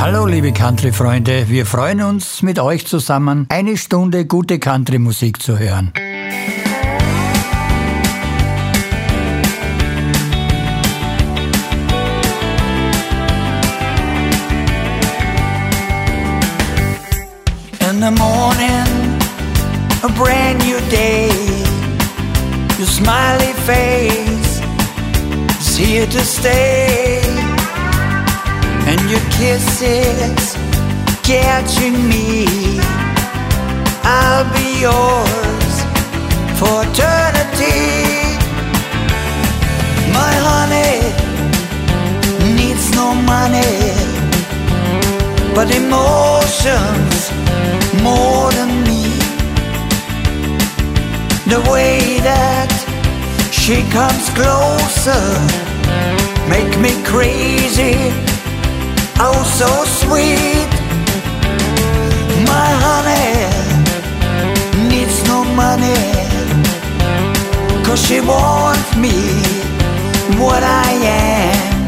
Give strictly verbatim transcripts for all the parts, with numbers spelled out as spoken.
Hallo liebe Country-Freunde, wir freuen uns mit euch zusammen eine Stunde gute Country-Musik zu hören. In the morning, a brand new day, your smiley face is here to stay. And your kisses catching me, I'll be yours for eternity. My honey needs no money, but emotions more than me. The way that she comes closer make me crazy. Oh, so sweet. My honey needs no money, 'cause she wants me what I am.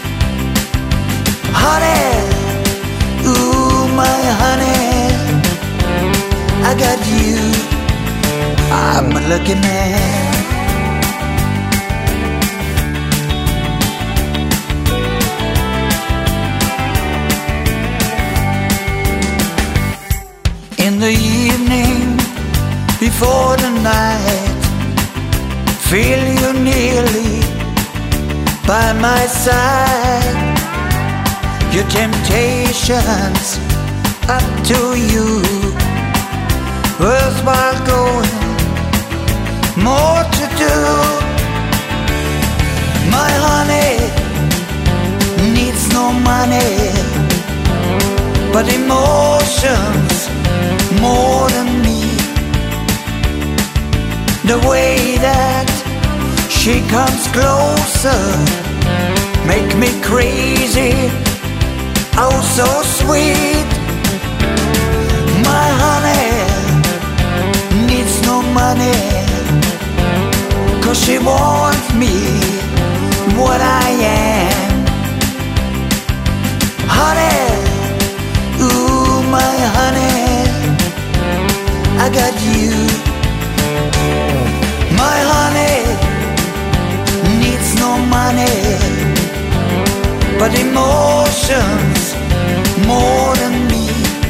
Honey, ooh, my honey, I got you, I'm a lucky man. In the evening, before the night, feel you nearly by my side. Your temptations up to you, worthwhile going, more to do. My honey needs no money, but emotions more than me. The way that she comes closer make me crazy. Oh, so sweet. My honey needs no money, 'cause she wants me what I am. Honey, ooh, my honey, I got you. My honey needs no money, but emotions more than me.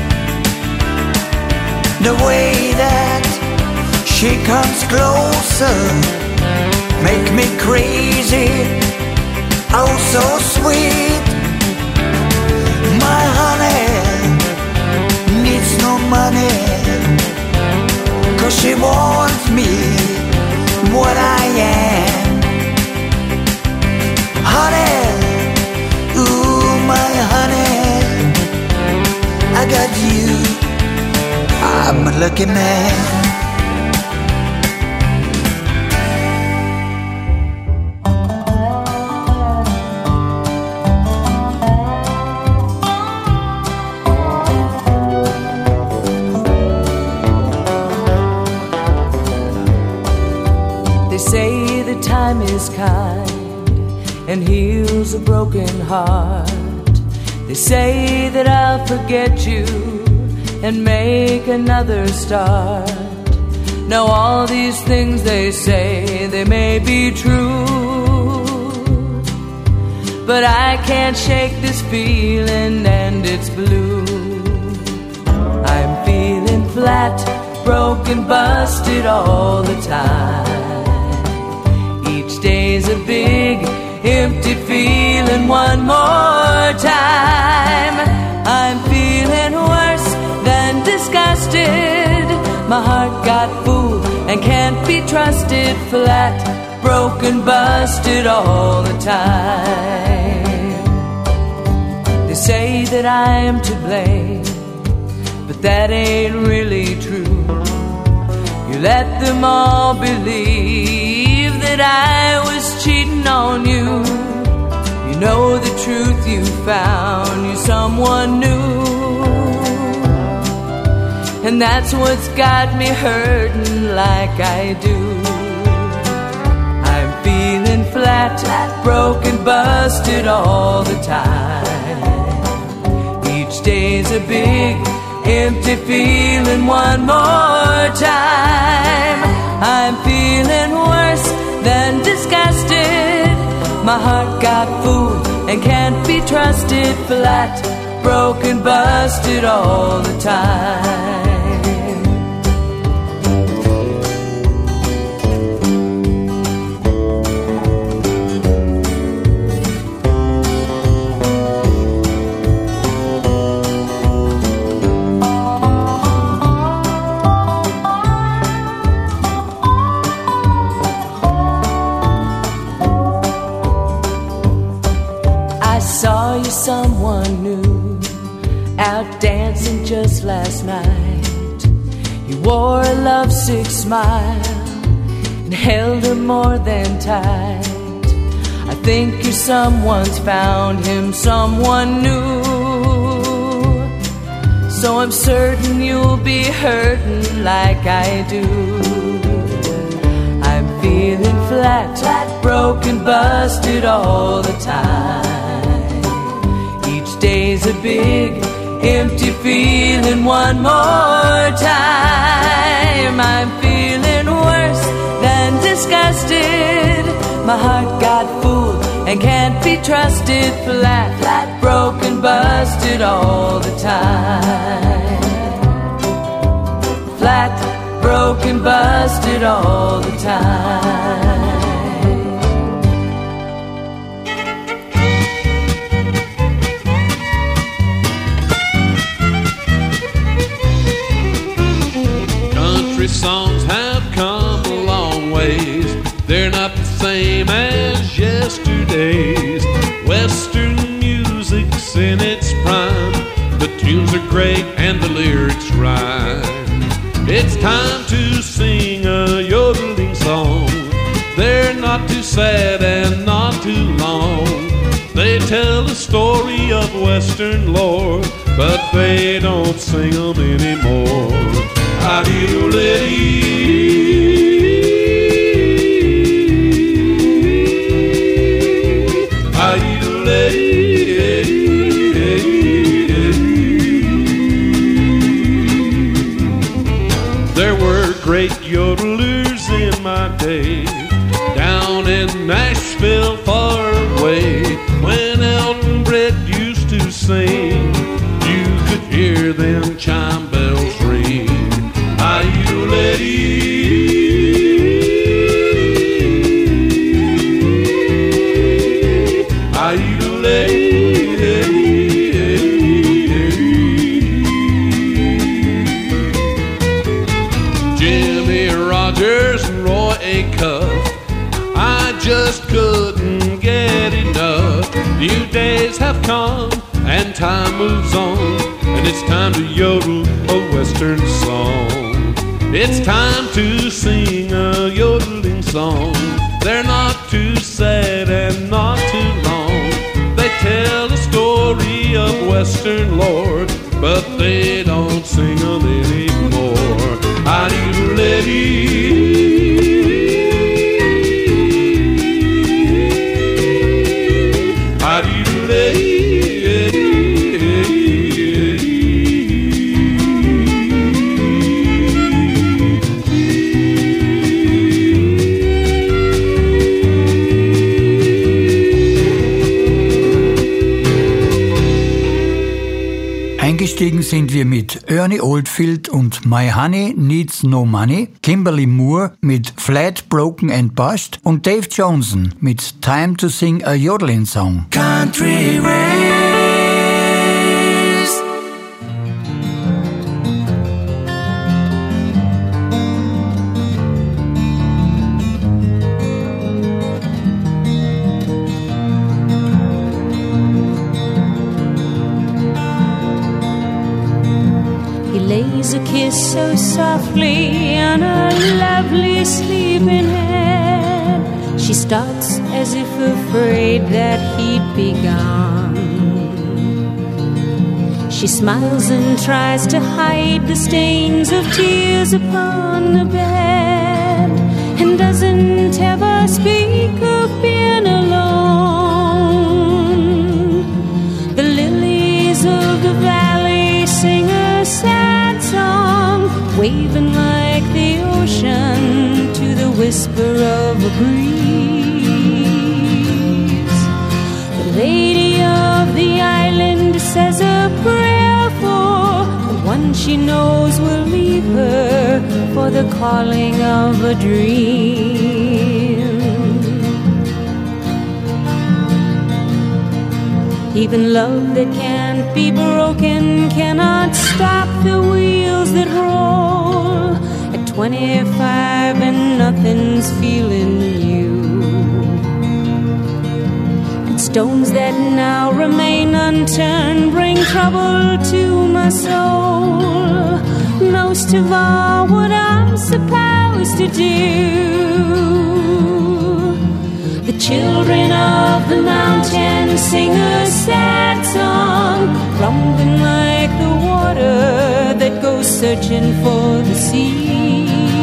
The way that she comes closer make me crazy. Oh, so sweet. My honey needs no money, 'cause she wants me what I am. Honey, ooh, my honey, I got you, I'm a lucky man. Say that time is kind and heals a broken heart. They say that I'll forget you and make another start. Now all these things they say, they may be true, but I can't shake this feeling and it's blue. I'm feeling flat, broken, busted all the time. Each day's a big, empty feeling one more time. I'm feeling worse than disgusted. My heart got full and can't be trusted. Flat, broken, busted all the time. They say that I'm to blame, but that ain't really true. You let them all believe that I was cheating on you. You know the truth, you found you someone new, and that's what's got me hurting like I do. I'm feeling flat, broken, busted all the time. Each day's a big empty feeling one more time. I'm feeling worse than disgusted. My heart got fooled and can't be trusted. Flat, broken, busted all the time. Someone new out dancing just last night. You wore a lovesick smile and held her more than tight. I think you're someone's found him someone new. So I'm certain you'll be hurting like I do. I'm feeling flat, flat, broken, busted all the time. Day's a big empty feeling one more time. I'm feeling worse than disgusted. My heart got fooled and can't be trusted. Flat, flat, broken, busted all the time. Flat, broken, busted all the time. Songs have come a long ways. They're not the same as yesterday's. Western music's in its prime. The tunes are great and the lyrics rhyme. It's time to sing a yodeling song. They're not too sad and not too long. They tell the story of Western lore, but they don't sing them anymore. There were great yodelers in my day, down in Nashville far away. When Elton Brett used to sing, you could hear them chime bells ring. Jimmy Rogers and Roy Acuff, I just couldn't get enough. New days have come and time moves on, and it's time to yodel a Western song. It's time to sing a yodeling song. They're not too sad and not too long. They tell the story of Western lore, but they don't sing them anymore. I need a lady. I need a lady. Eingestiegen sind wir mit Ernie Oldfield und My Honey Needs No Money, Kimberly Moore mit Flat, Broken and Bust und Dave Johnson mit Time to Sing a Yodeling Song. Country Ways. Lays a kiss so softly on her lovely sleeping head. She starts as if afraid that he'd be gone. She smiles and tries to hide the stains of tears upon the bed, and doesn't ever speak of being alone. The lilies of the valley of a breeze. The lady of the island says a prayer for the one she knows will leave her for the calling of a dream. Even love that can't be broken cannot stop the wheels that roll. At twenty-five and nothing's feeling new, and stones that now remain unturned bring trouble to my soul. Most of all, what I'm supposed to do. The children of the mountain sing a sad song, rumbling like the water that goes searching for the sea.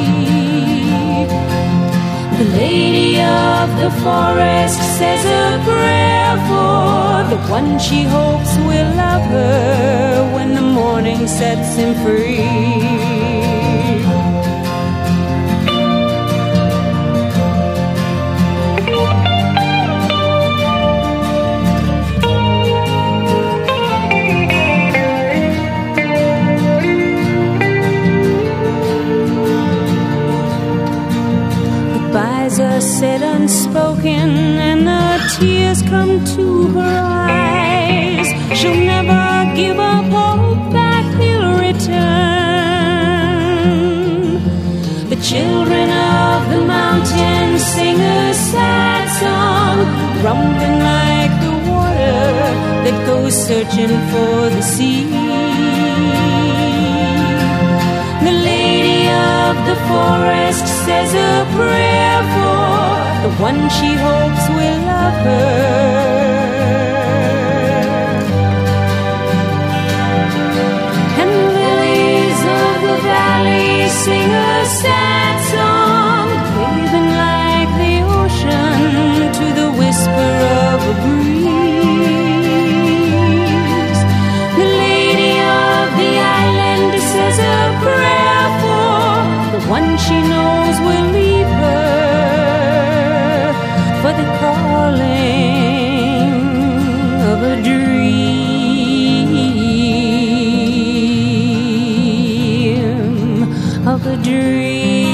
The lady of the forest says a prayer for the one she hopes will love her when the morning sets him free. Goodbyes are said unspoken, and the tears come to her eyes. She'll never give up hope that he'll return. The children of the mountain sing a sad song, rumbling like the water that goes searching for the sea. The lady of the forest says a prayer for the one she hopes will love her. And the lilies of the valley sing a sad song, waving like the ocean to the whisper of a breeze. The lady of the island says a prayer for the one she knows will leave her for the calling of a dream, of a dream.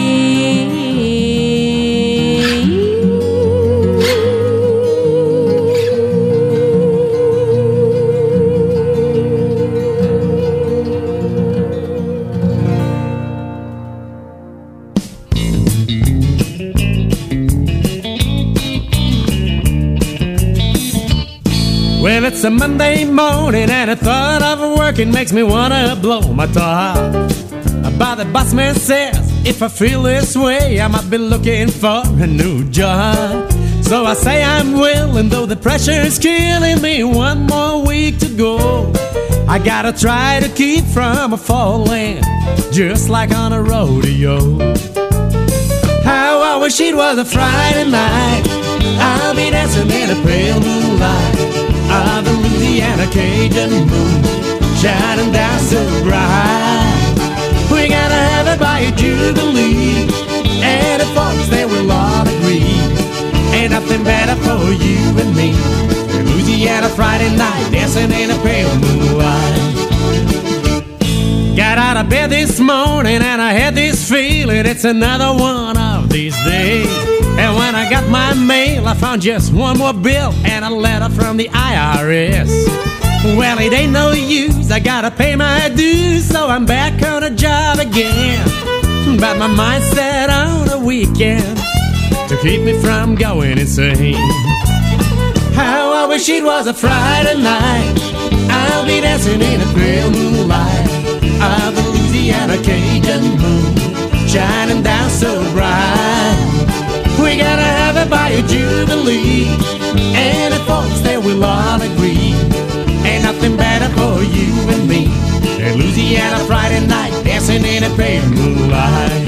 Well, it's a Monday morning and the thought of working makes me wanna blow my top. But the boss man says if I feel this way I might be looking for a new job. So I say I'm willing, though the pressure's killing me. One more week to go, I gotta try to keep from falling, just like on a rodeo. How I wish it was a Friday night, I'll be dancing in a pale moonlight of the Louisiana Cajun moon, shining down so bright. We gotta have it by a Jubilee, and the folks they will all agree. Ain't nothing better for you and me, Louisiana Friday night, dancing in a pale moonlight. Got out of bed this morning and I had this feeling it's another one of these days. And when I got my mail, I found just one more bill and a letter from the I R S. Well, it ain't no use, I gotta pay my dues, so I'm back on a job again. But my mind's set on a weekend to keep me from going insane. How I wish it was a Friday night, I'll be dancing in a pale moonlight of the Louisiana Cajun moon, shining down so bright. We gotta have it by a Jubilee, and the folks there will all agree. Ain't nothing better for you and me, a Louisiana Friday night, dancing in a pale moonlight.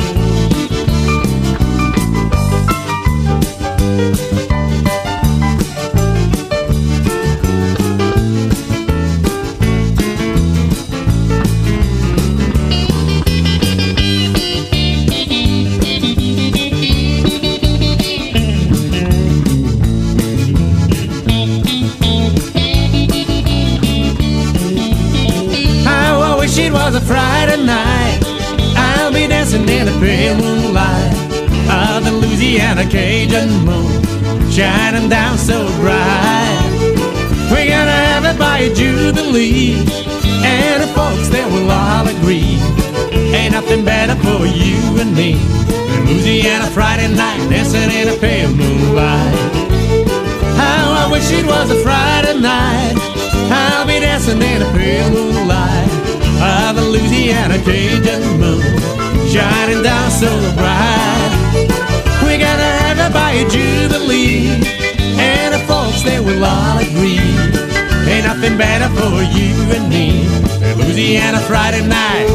Louisiana Cajun moon shining down so bright. We're gonna have it by a Jubilee, and the folks there will all agree. Ain't nothing better for you and me than Louisiana Friday night dancing in a pale moonlight. How I wish it was a Friday night. I'll be dancing in a pale moonlight by the Louisiana Cajun moon shining down so bright. We gotta have it by a Jubilee, and the folks they will all agree. Ain't nothing better for you and me than Louisiana Friday night,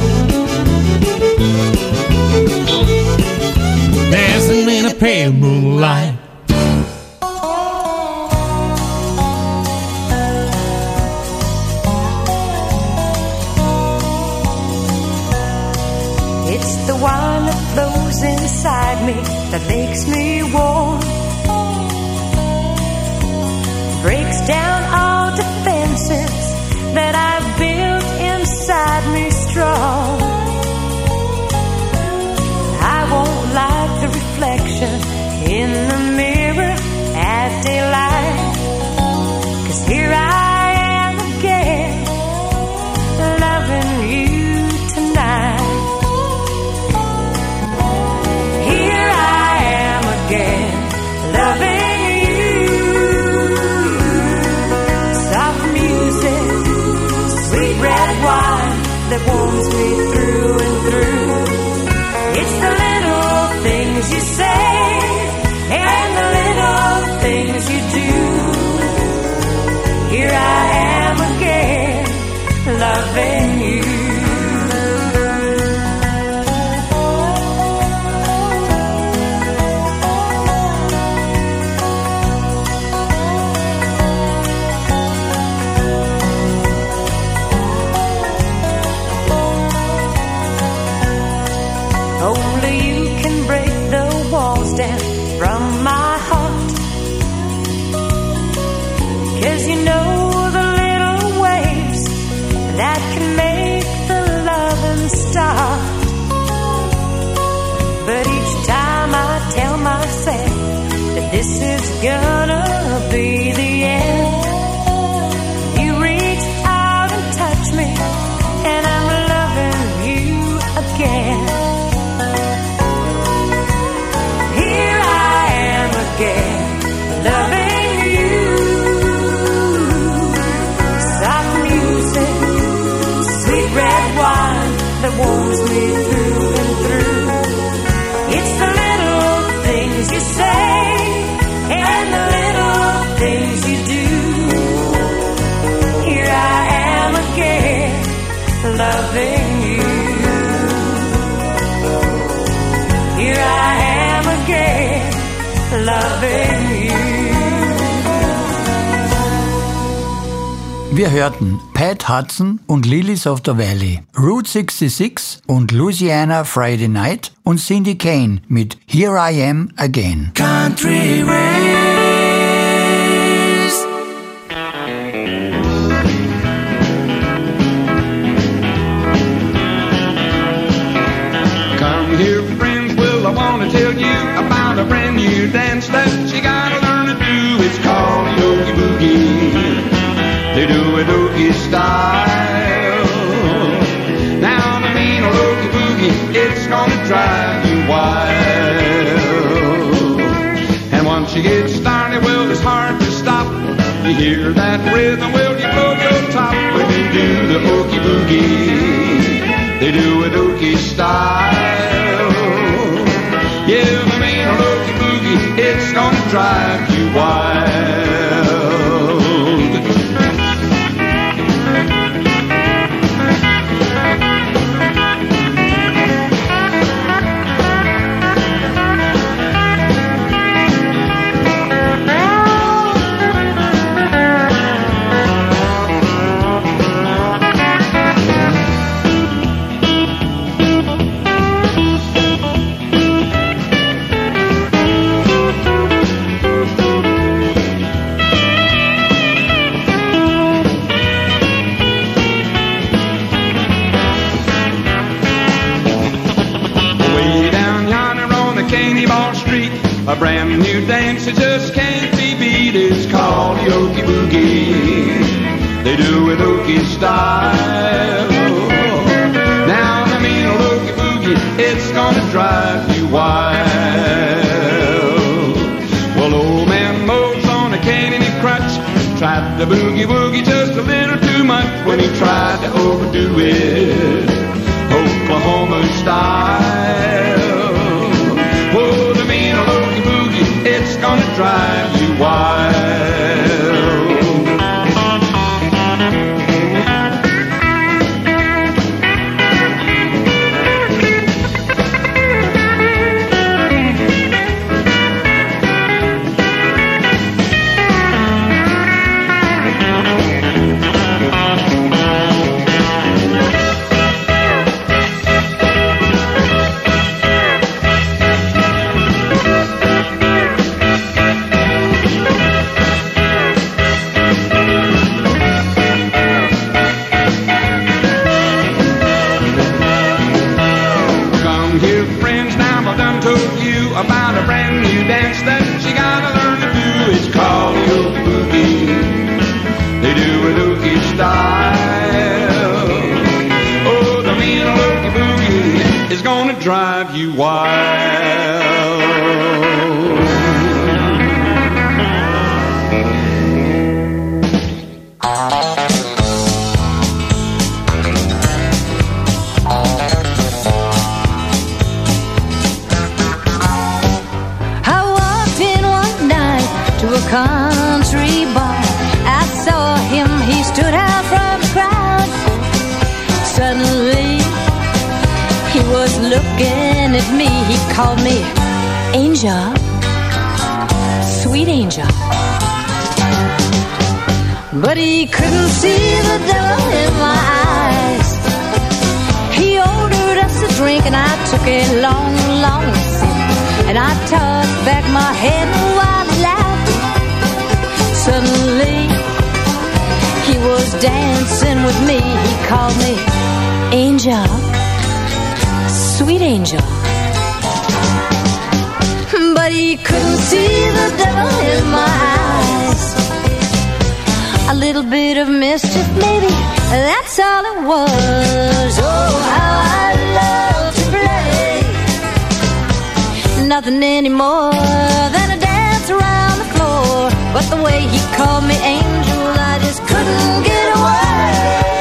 dancing in a pale moonlight. It's the wine that flows inside me that makes me warm, breaks down all defenses that I've built inside me strong. I won't like the reflection in the mirror at daylight, 'cause here I am again, loving you tonight. Here I am again, loving you. Soft music, sweet red wine that warms me through and through. It's the little things you say and the little things you do. Here I am again, loving you. Only you can break the walls down from my heart, 'cause you know the little ways that can make the loving start. But each time I tell myself that this is gonna be the end, you reach out and touch me, and I'm loving you again. Again, loving you. Soft music, sweet red wine that warms me through and through. It's the little things you say and the little things you do. Here I am again, loving you. Here I am again, loving you. Wir hörten Pat Hudson und Lilies of the Valley, Route sechsundsechzig und Louisiana Friday Night und Cindy Kane mit Here I Am Again. Country Ways. Come here, friends, well, I want to tell you about a brand new dance that you gotta learn to do. It's called the Oogie Boogie. They do it Oogie style. Now the mean old Oogie Boogie, it's gonna drive you wild. And once you get started, well, it's hard to stop. You hear that rhythm, well, you blow your top when you do the Oogie Boogie. They do it Oogie style. Yeah, the mean old Oogie Boogie, it's gonna drive you wild. dance that just can't be beat. It's called the Okie Boogie. They do it Okie style. Now I mean a Okie Boogie, it's gonna drive you wild. Well, old man Mo's on a cane and he crutch, tried to boogie woogie just a little too much when he tried to overdo it Oklahoma style. Oh, the mean old Okie Boogie, it's gonna drive you wild. About a brand new dance that you gotta learn to do. It's called the Okie Boogie. They do it Okie style. Oh, the mean old Okie Boogie is gonna drive you wild. Country bar, I saw him, he stood out from the crowd. Suddenly, he was looking at me, he called me Angel, sweet angel. But he couldn't see the devil in my eyes. He ordered us a drink and I took a long, long sip. And I tossed back my head while he laughed. Suddenly, he was dancing with me. He called me Angel, sweet angel. But he couldn't see the devil in my eyes. A little bit of mischief, maybe, that's all it was. Oh, how I love to play. Nothing anymore than a dance around the floor. But the way he called me angel, I just couldn't get away.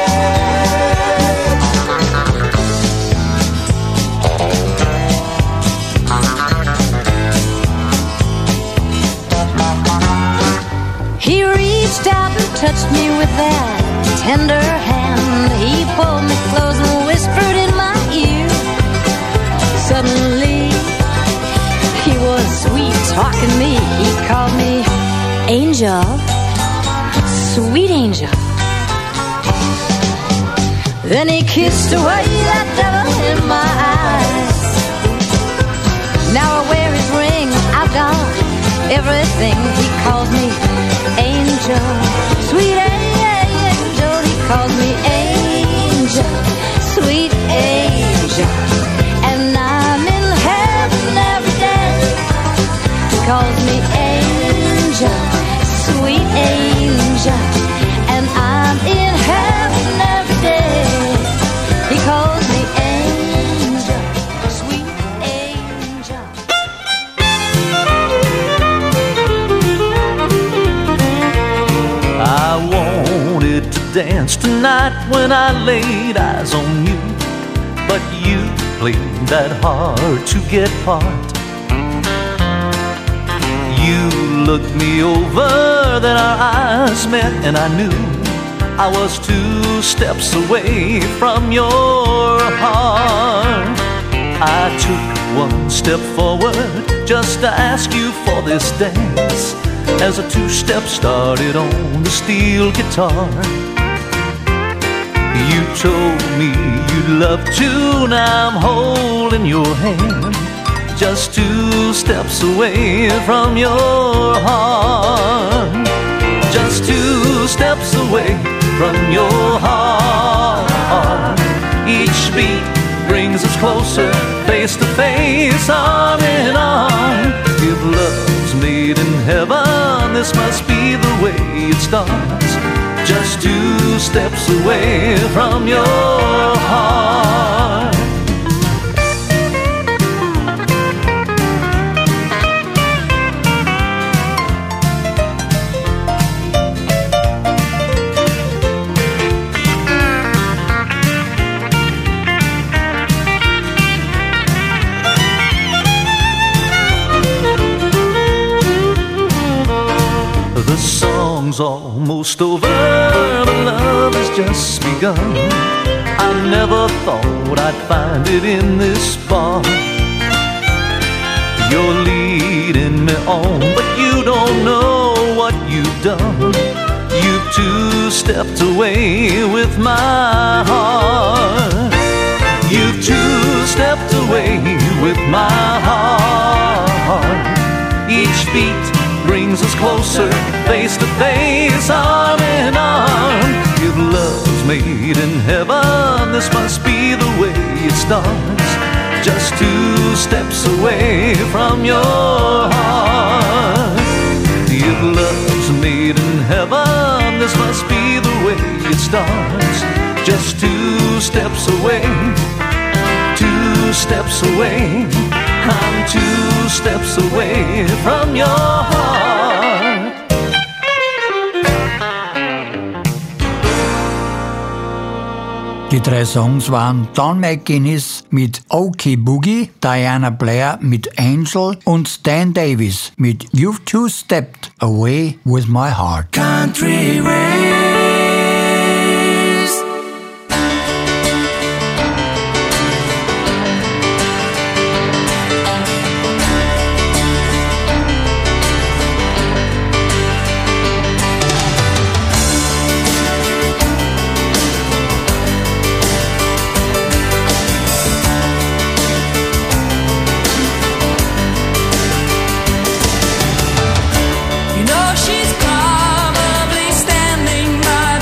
He reached out and touched me with that tender hand. He pulled me close and whispered in my ear. Suddenly, he was sweet talking me. He called me Angel, sweet angel. Then he kissed away that devil in my eyes. Now I wear his ring, I've got everything. He calls me Angel, sweet angel. He calls me Angel, sweet angel. And I'm in heaven every day. He calls me Angel, sweet angel, and I'm in heaven every day. He calls me Angel, sweet angel. I wanted to dance tonight when I laid eyes on you, but you played that hard to get part. You looked me over, then our eyes met, and I knew I was two steps away from your heart. I took one step forward just to ask you for this dance, as a two-step started on the steel guitar. You told me you'd love to, now I'm holding your hand, just two steps away from your heart. Just two steps away from your heart. Each beat brings us closer, face to face, arm in arm. If If love's made in heaven, this must be the way it starts. Just two steps away from your heart. The song's almost over, but love has just begun. I never thought I'd find it in this bar. You're leading me on, but you don't know what you've done. You've two-stepped away with my heart. You've two-stepped away with my heart. Each beat brings us closer, face to face, arm in arm. If love's made in heaven, this must be the way it starts. Just two steps away from your heart. If love's made in heaven, this must be the way it starts. Just two steps away, two steps away. I'm two steps away from your heart. Die drei Songs waren Don McGuinness mit Okie Boogie, Diana Blair mit Angel und Dan Davis mit You've Two-Stepped Away With My Heart. Country ways. You know she's probably standing by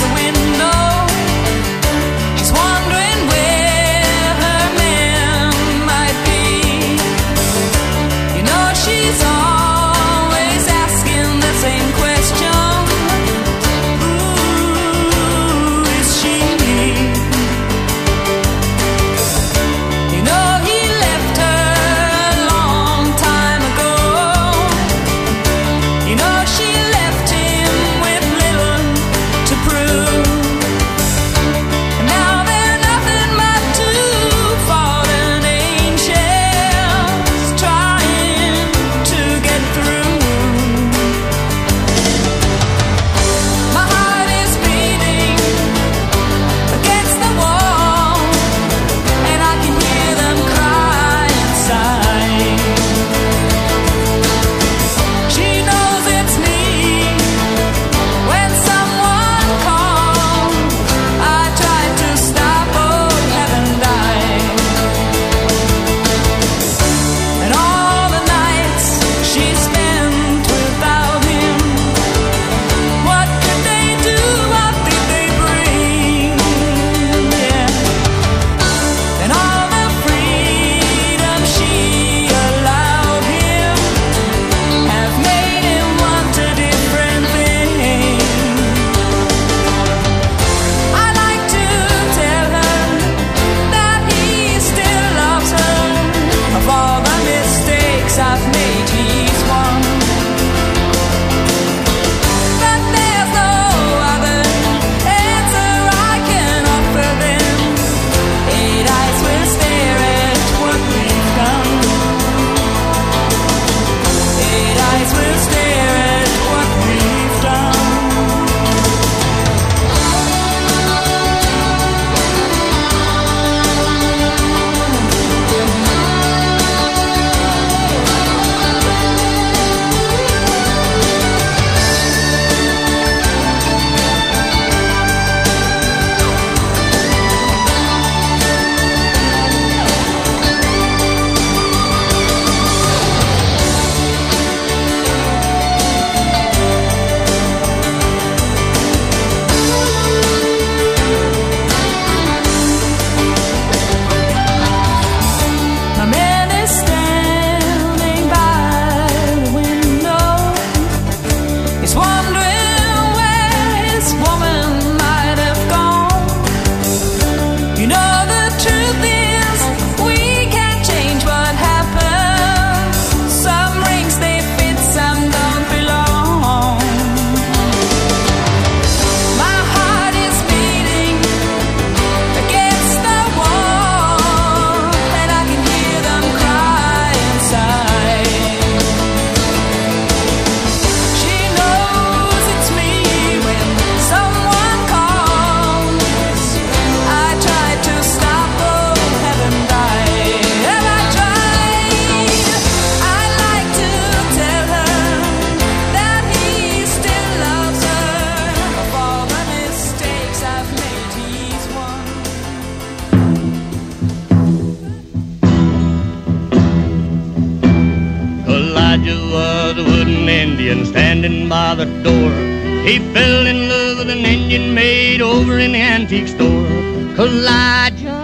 standing by the door. He fell in love with an Indian maid over in the antique store. Elijah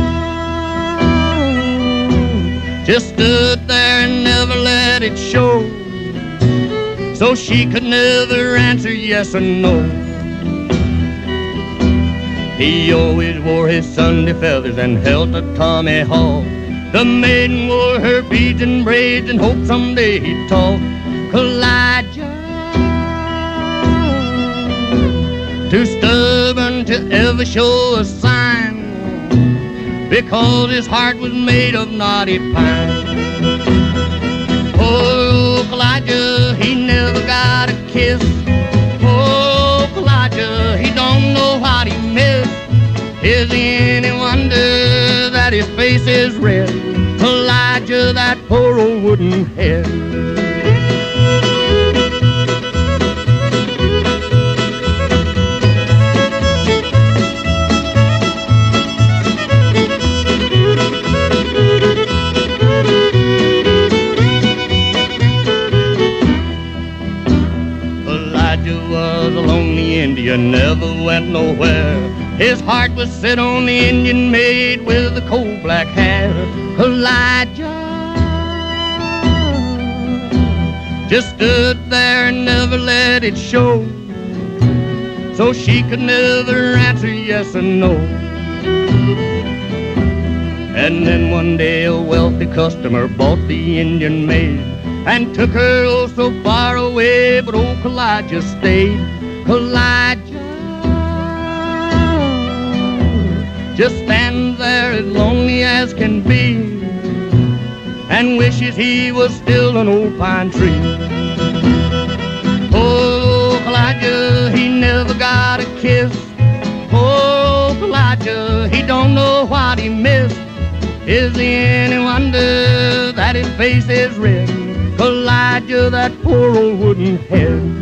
just stood there and never let it show, so she could never answer yes or no. He always wore his Sunday feathers and held a tomahawk. The maiden wore her beads and braids and hoped someday he'd talk. Elijah, too stubborn to ever show a sign, because his heart was made of knotty pine. Oh, Elijah, he never got a kiss. Oh, Elijah, he don't know what he missed. Is it any wonder that his face is red? Elijah, that poor old wooden head. Elijah was a lonely Indian, never went nowhere. His heart was set on the Indian maid with the coal black hair. Elijah just stood there and never let it show, so she could never answer yes or no. And then one day a wealthy customer bought the Indian maid and took her oh so far away, but old Elijah stayed. Elijah just stands there as lonely as can be, and wishes he was still an old pine tree. Oh, Elijah, he never got a kiss. Oh, Elijah, he don't know what he missed. Is there any wonder that his face is red? Elijah, that poor old wooden head.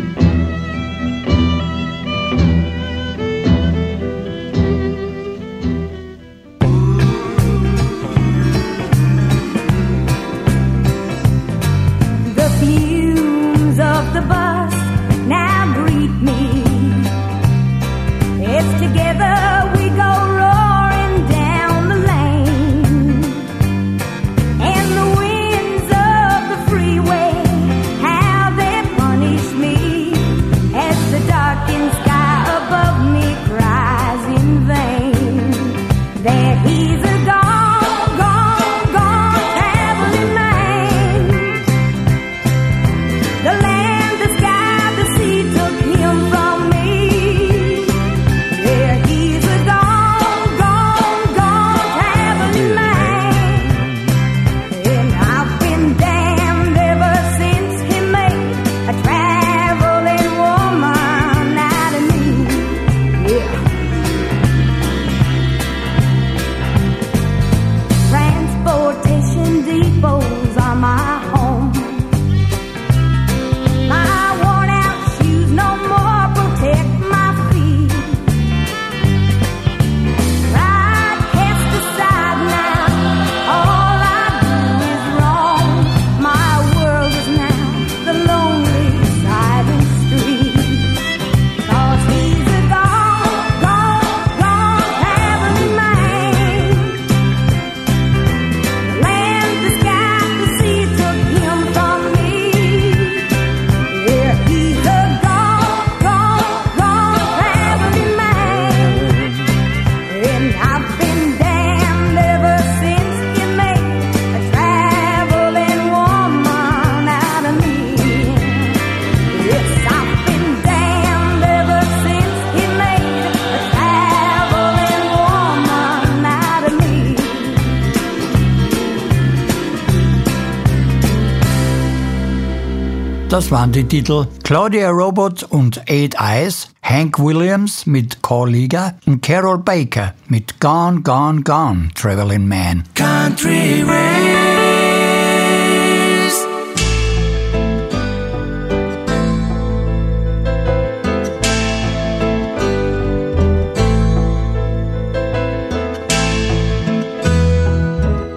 Das waren die Titel Claudia Robot und Eight Eyes, Hank Williams mit Call Liga und Carol Baker mit Gone, Gone, Gone, Traveling Man. Country Ways.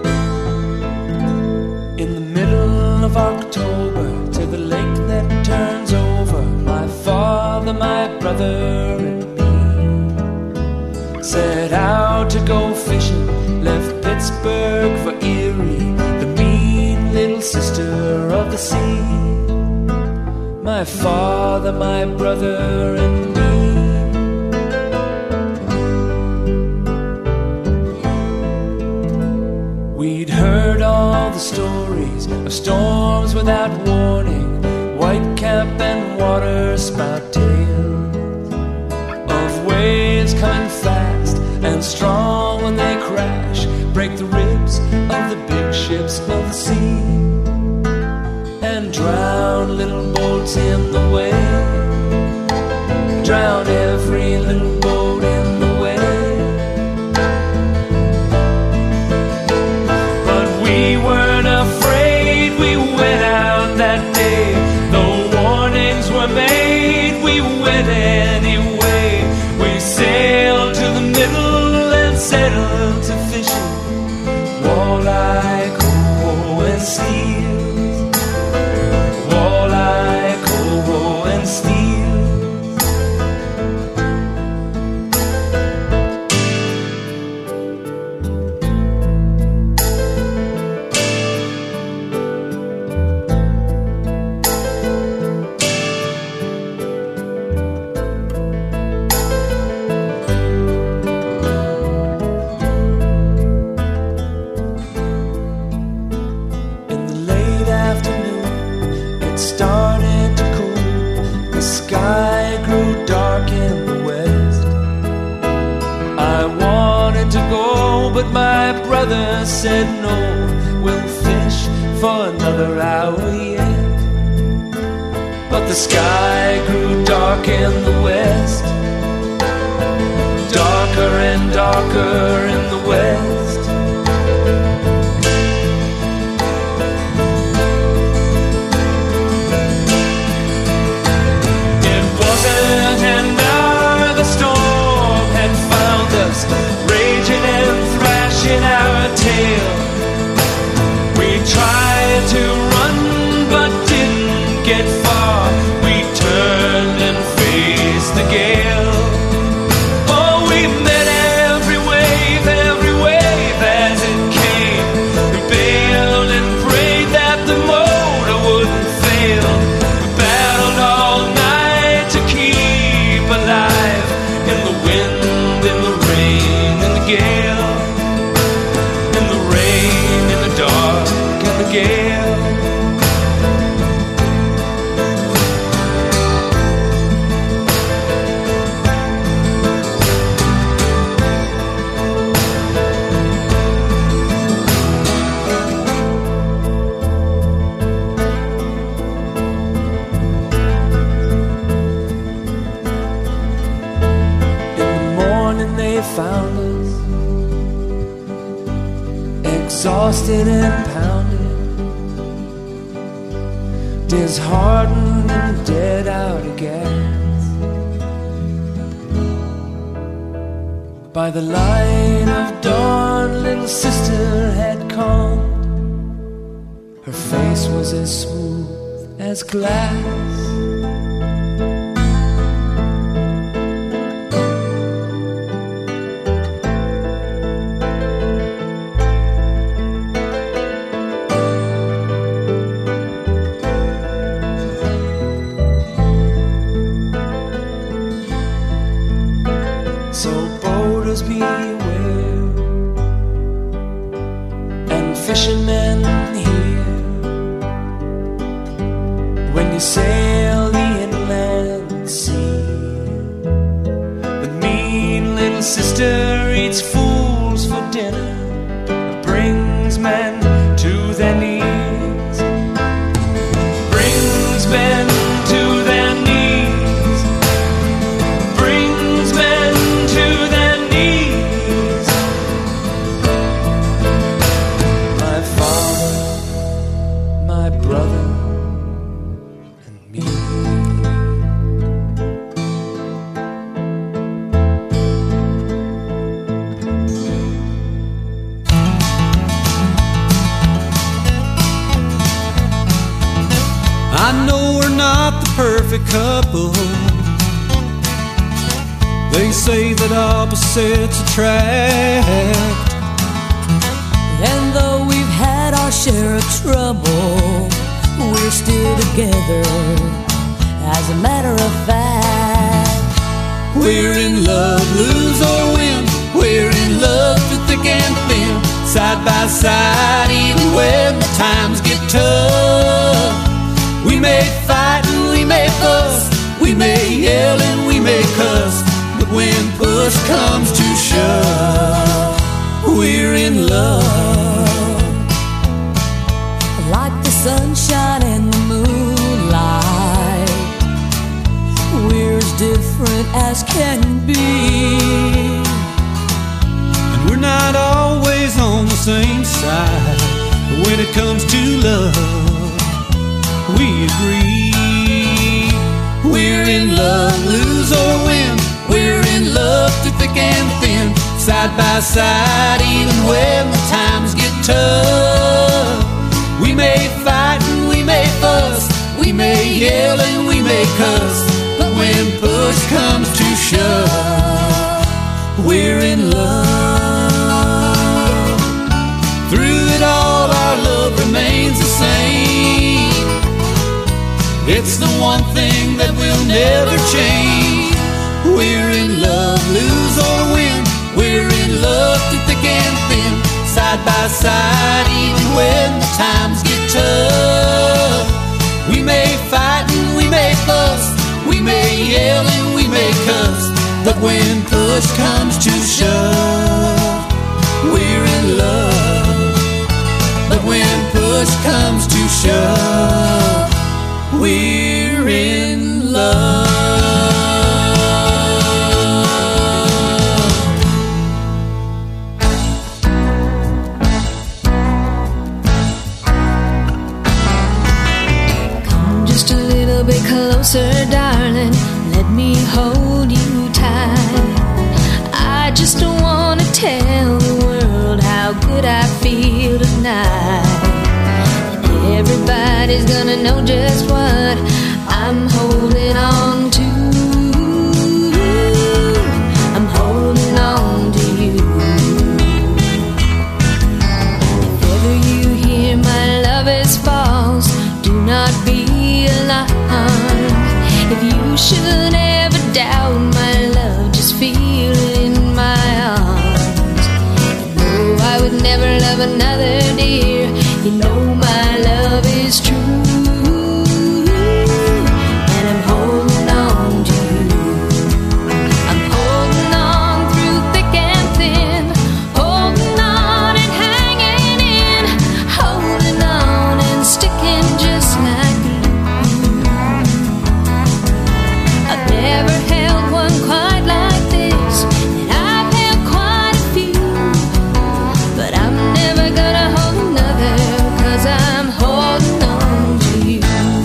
In the middle of October, to the lake that turns set out to go fishing, left Pittsburgh for Erie, the mean little sister of the sea. My father, my brother, and me. We'd heard all the stories of storms without warning, white cap and water spout tales, of waves coming fast and strong when they crash, break the ribs of the big ships of the sea, and drown little boats in the way, drown every little boat in the way. But we weren't afraid, we went out that day, the warnings were made, we went anyway. We sailed to the middle and settled to fishing, walleye, coho, and steels, walleye, coho, and steels. But my brother said no, we'll fish for another hour yet. But the sky grew dark in the west, darker and darker in the west. It wasn't an hour the storm had found us, raging and thrashing our tail. We tried to run but didn't get far, we turned and faced the gale. Oh, we met every wave, every wave as it came. We bailed and prayed that the motor wouldn't fail. We battled all night to keep alive, in the wind, in the rain, in the gale, in the rain, in the dark, in the gale. Found us exhausted and pounded, disheartened and dead out of gas. By the light of dawn, little sister had calmed. Her face was as smooth as glass. Beware, and fishermen here, when you sail the inland sea, the mean little sister eats fools for dinner, brings men to their knees, brings men to their knees, brings men to their knees. My father, my brother, and me. I know we're not the perfect couple, They say that opposites attract. And though we've had our share of trouble, we're still together, as a matter of fact. We're in love, lose or win. We're in love through thick and thin, side by side, even when the times get tough. We may fight and we may fuss, we may yell and we may cuss, but when push comes to shove, we're in love. Like the sunshine and the moonlight, we're as different as can be. And we're not always on the same side, but when it comes to love, we agree. We're in love, lose or win. We're in love through thick and thin, side by side, even when the times get tough. We may fight and we may fuss, we may yell and we may cuss, but when push comes to shove, we're in love. Through it all, our love remains the same. It's the one thing that will never change. We're in love, lose or win. We're in love through thick and thin, side by side, even when the times get tough. We may fight and we may fuss, we may yell and we may cuss, but when push comes to shove, we're in love. But when push comes to shove, we're in love. Closer, darling, let me hold you tight. I just want to tell the world how good I feel tonight. And everybody's gonna know just what I'm holding on to. I'm holding on to you. If ever you hear my love is false, do not be alarmed. If you should ever doubt my love, just feel it in my arms. You know I would never love another, dear. You know my love is true, and I'm holding on to you. I'm holding on through thick and thin, holding on and hanging in, holding on and sticking just like never held one quite like this, and I've held quite a few, but I'm never gonna hold another, 'cause I'm holding on to you.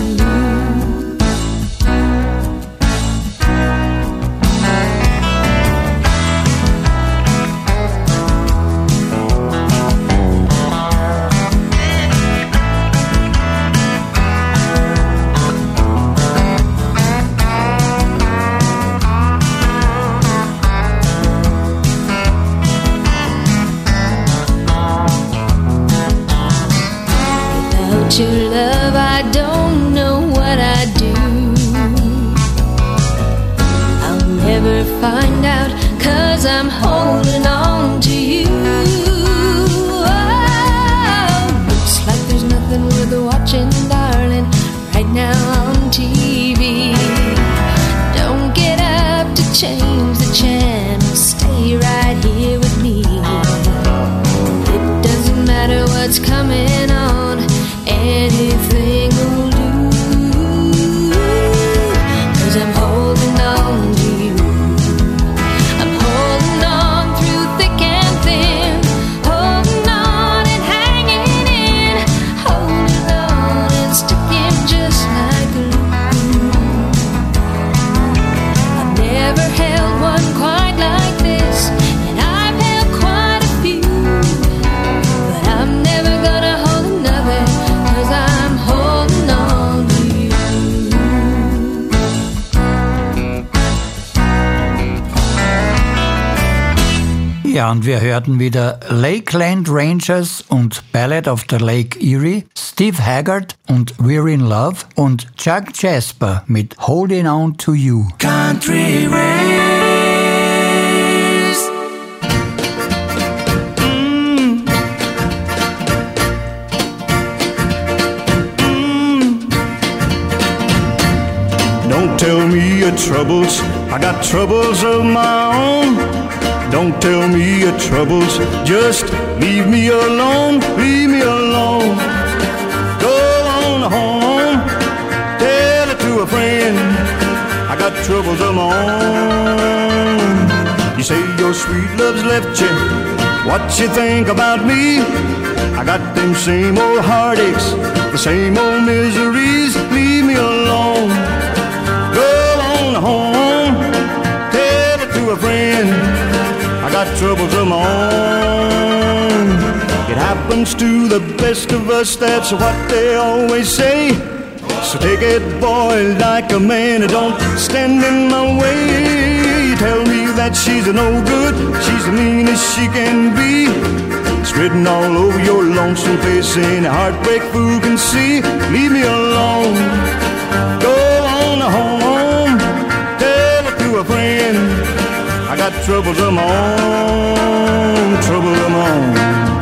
Your love, I don't know what I'd do. I'll never find out, 'cause I'm holding on to you. Oh, looks like there's nothing worth watching, darling, right now on T V. Don't get up to change the channel, stay right here with me. It doesn't matter what's coming on, anything will do, 'cause I'm holding on to you. I'm holding on through Ja, und wir hörten wieder Lakeland Rangers und Ballad of the Lake Erie, Steve Haggard und We're in Love und Chuck Jasper mit Holding On to You. Country Race. Mm. Mm. Don't tell me your troubles, I got troubles of my own. Don't tell me your troubles, just leave me alone, leave me alone. Go on home, tell it to a friend, I got troubles of my own. You say your sweet love's left you, what you think about me? I got them same old heartaches, the same old miseries, leave me alone. Go on home, tell it to a friend, I got troubles of my own. It happens to the best of us, that's what they always say. So take it, boy, like a man, don't stand in my way. You tell me that she's no good, she's the meanest she can be. It's written all over your lonesome face, and a heartbreak fool can see. Leave me alone, go on home, tell it to a friend, I got troubles of my own, trouble of my own.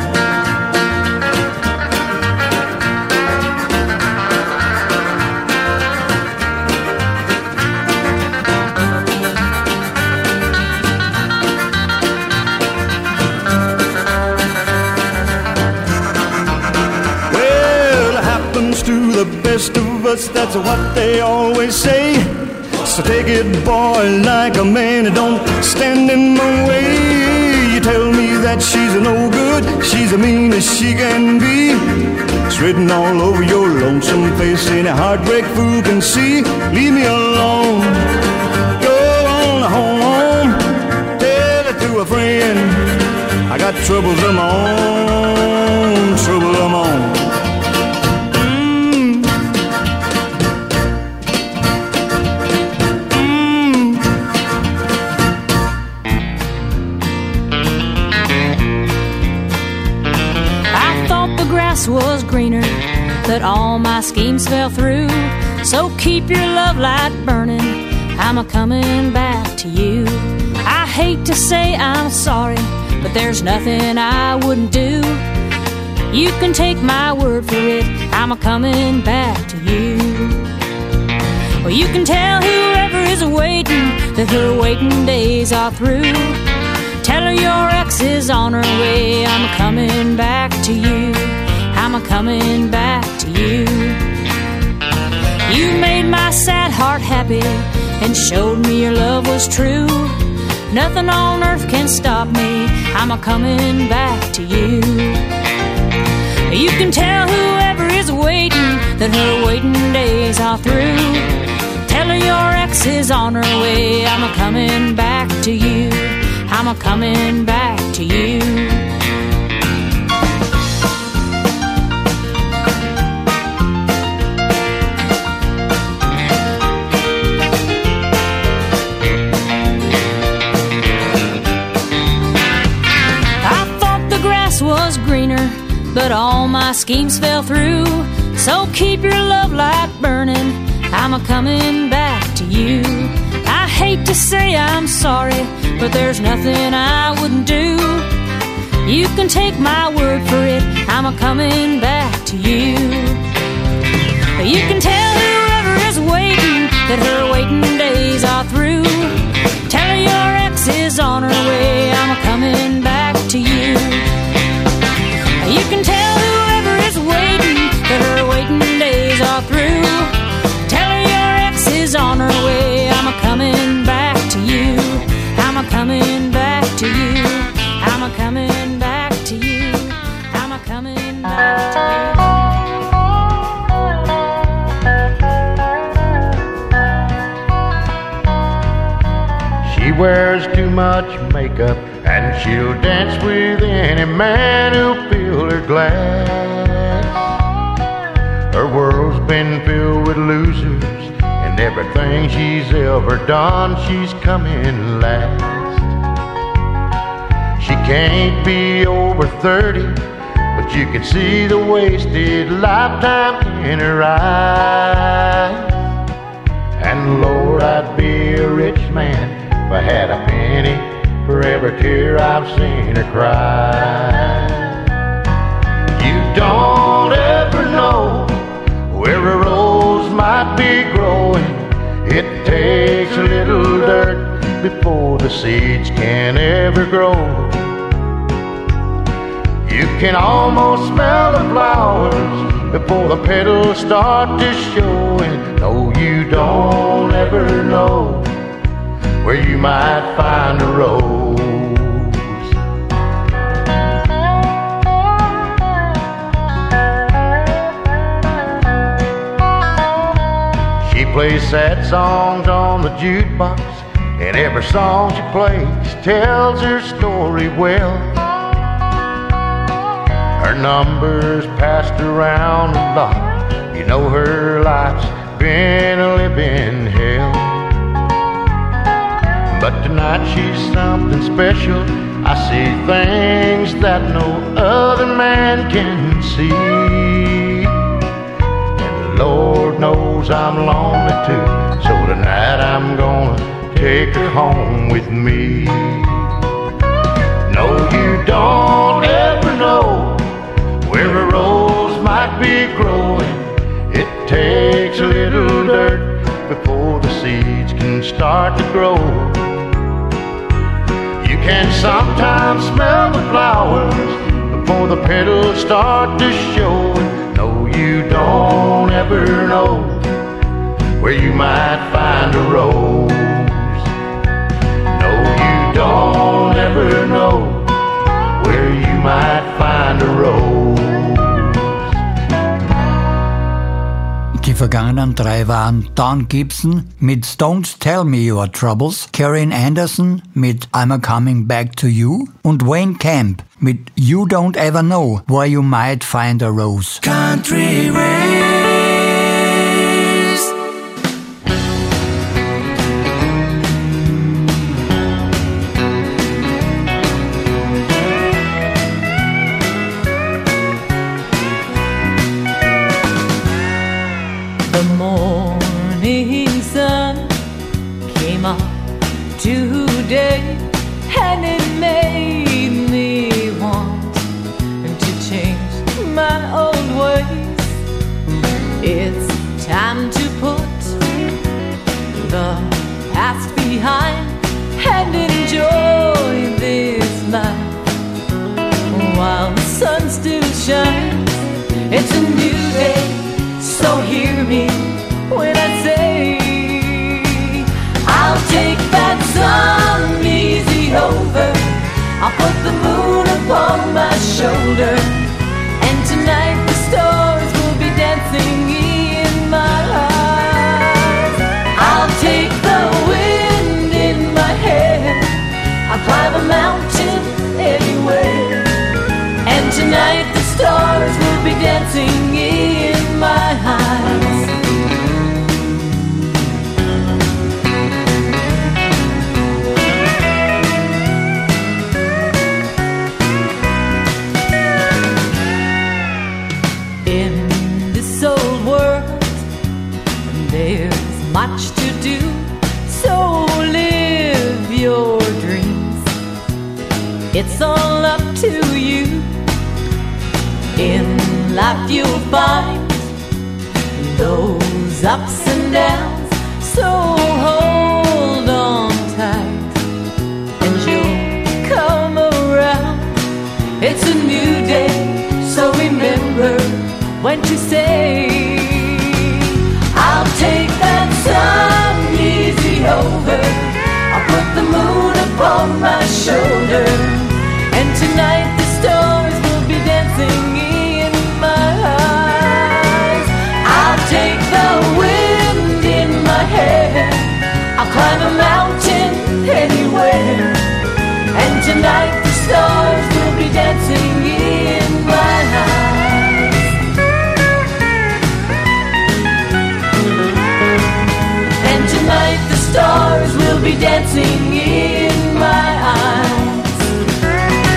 Well, it happens to the best of us, that's what they always say. So take it, boy, like a man, don't stand in my way. You tell me that she's no good, she's the meanest she can be. It's written all over your lonesome face, and a heartbreak fool can see. Leave me alone, go on home, tell it to a friend, I got troubles of my own, trouble of my own. Was greener, but all my schemes fell through. So keep your love light burning, I'm a coming back to you. I hate to say I'm sorry, but there's nothing I wouldn't do. You can take my word for it, I'm a coming back to you. Well, you can tell whoever is waiting that her waiting days are through. Tell her your ex is on her way, I'm a coming back to you. I'm a coming back to you. You made my sad heart happy and showed me your love was true. Nothing on earth can stop me, I'm a coming back to you. You can tell whoever is waiting that her waiting days are through. Tell her your ex is on her way, I'm a coming back to you. I'm a coming back to you. Was greener, but all my schemes fell through. So keep your love light burning, I'm a coming back to you. I hate to say I'm sorry, but there's nothing I wouldn't do. You can take my word for it, I'm a coming back to you. You can tell whoever is waiting that her waiting days are through. Tell her your ex is on her way, I'm a coming back to you. You can tell whoever is waiting that her waiting days are through. Tell her your ex is on her way, I'm a coming back to you. I'm a coming back to you. I'm a coming back to you. I'm a coming back to you. She wears too much makeup and she'll dance with any man who'll fill her glass. Her world's been filled with losers, and everything she's ever done, she's come in last. She can't be over thirty, but you can see the wasted lifetime in her eyes. And Lord, I'd be a rich man if I had a penny for every tear I've seen her cry. You don't ever know where a rose might be growing. It takes a little dirt before the seeds can ever grow. You can almost smell the flowers before the petals start to show. And no, you don't ever know where you might find a rose. She plays sad songs on the jukebox, and every song she plays tells her story well. Her number's passed around a lot. You know her life's been a living hell. But tonight she's something special. I see things that no other man can see. And Lord knows I'm lonely too, so tonight I'm gonna take her home with me. No, you don't ever know where a rose might be growing. It takes a little dirt before the seeds can start to grow. You can sometimes smell the flowers before the petals start to show. No, you don't ever know where you might find a rose. No, you don't ever know where you might find a rose. Die vergangenen drei waren Don Gibson mit Don't Tell Me Your Troubles, Karen Anderson mit I'm a Coming Back to You und Wayne Camp mit You Don't Ever Know Where You Might Find a Rose. Country ways. The morning sun came up today, and it made me want to change my old ways. It's time to put the past behind and enjoy this life while the sun still shines. It's a new day, so hear me when I say I'll take that sun easy over. I'll put the moon upon my shoulder, and tonight the stars will be dancing in my eyes. I'll take the wind in my hair. I'll climb a mountain anywhere, and tonight the stars will be dancing in my eyes. In this old world, there's much to do, so live your dreams. It's all up to you. In life you'll find those ups and downs, so hold on tight and you'll come around. It's a new day, so remember when to say I'll take that sun easy over. I'll put the moon upon my shoulder, and tonight the stars will be dancing in my eyes. I'll take the wind in my hair. I'll climb a mountain anywhere, and tonight the stars will be dancing in my eyes. And tonight the stars will be dancing in my eyes.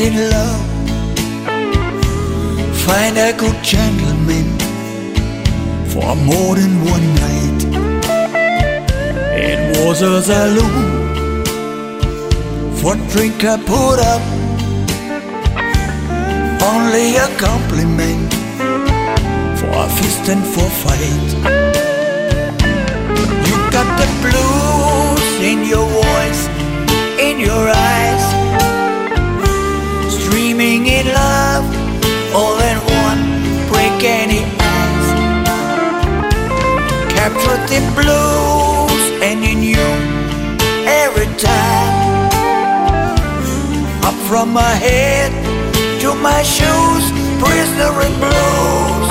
in love. Find a good gentleman for more than one night. It was a saloon for drink I put up. Only a compliment for a fist and for fight. You got the blues in your voice, in your eyes, streaming in love, all in one, break any ice. Capture the blues and in you every time. Up from my head to my shoes, prisoner in blues.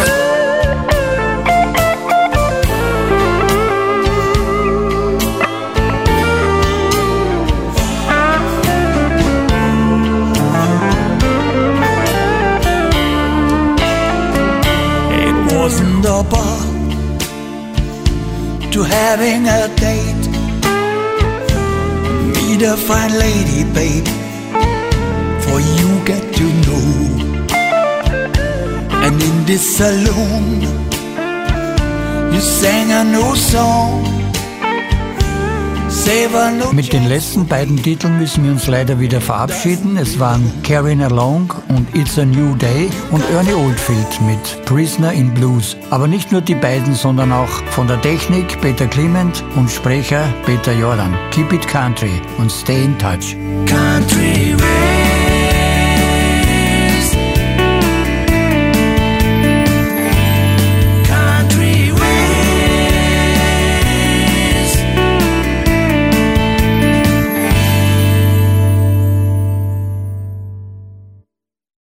It wasn't a bar to having a date. Meet a fine lady, babe, for you get to know. And in this saloon you sang a new song. Mit den letzten beiden Titeln müssen wir uns leider wieder verabschieden. Es waren Carrying Along und It's a New Day und Ernie Oldfield mit Prisoner in Blues. Aber nicht nur die beiden, sondern auch von der Technik Peter Clement und Sprecher Peter Jordan. Keep it country und stay in touch. Country